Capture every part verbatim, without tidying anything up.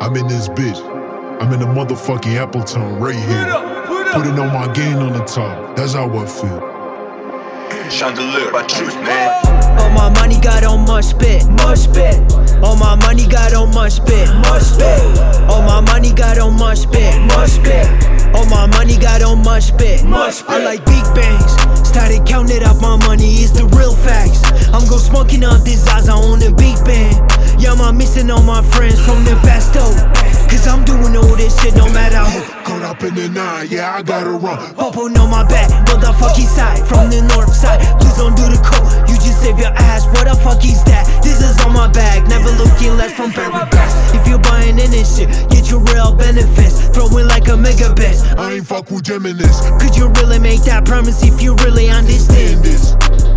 I'm in this bitch. I'm in the motherfucking Appleton right here. Putting on my gain on the top. That's how I feel. Chandelier by Truth, man. All my money got on much bit, much bit. All my money got on much bit, much bit. All my money got on much bit, much bit. All my money got on much bit, much bit. I like big bangs. Started counting up my money, it's the real facts. I'm gon' smoking up this Zaza on the big band. Yeah, I'm missing all my friends from the past though. Cause I'm doing all this shit no matter who. Caught up in the nine, yeah, I gotta run. Popo on my back, motherfucking side. From the north side, please don't do the code. You just save your ass, what the fuck is that? This is on my bag, never looking less from paradise. If you're buying in this shit, get your real benefits. Throwing like a mega best. I ain't fuck with Geminis. Could you really make that promise if you really understand this?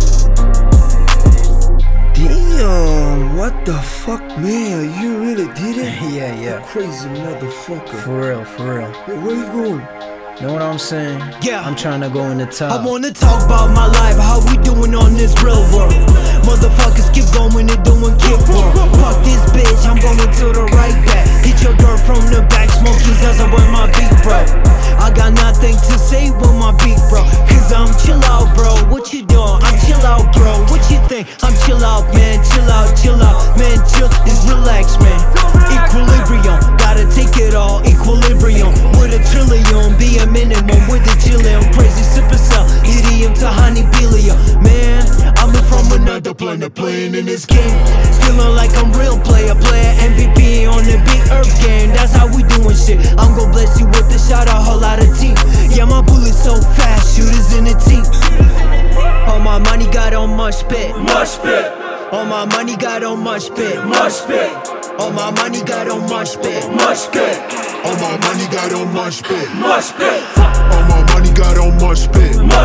Damn, what the fuck, man? You really did it? Yeah, yeah. You crazy motherfucker. For real, for real. Yo, where you going? Know what I'm saying? Yeah. I'm trying to go in the top. I wanna talk about my life, how we doing on this real world. Motherfuckers keep going and doing kick work. Fuck this bitch, I'm going to the right back. Hit your girl from the back, smoking Zaza with my beat, bro. I got nothing to say with my beat, bro. Cause I'm chill out, bro. What you doing? I'm chill out, bro. What you think? I'm chill out, man. Chill out, chill out, man. Chill is relax, man. Equilibrium, gotta take it all. Equilibrium with a trillion, be a minimum with a chillin'. Crazy super cell, idiom to honeybelia. Man, I'm from another planet playing in this game. Feeling like I'm real player, player M V P on the big earth game. That's how we doing shit. I'm gon' bless you with a shot, a whole lot of team. Yeah, my bullet's so fast, shooters in the team. All my money got on much bit, much bit. All my money got on much bit, much bit. All my money got on much bit, much bit. All my money got on much bit, much bit. All my money got on much bit.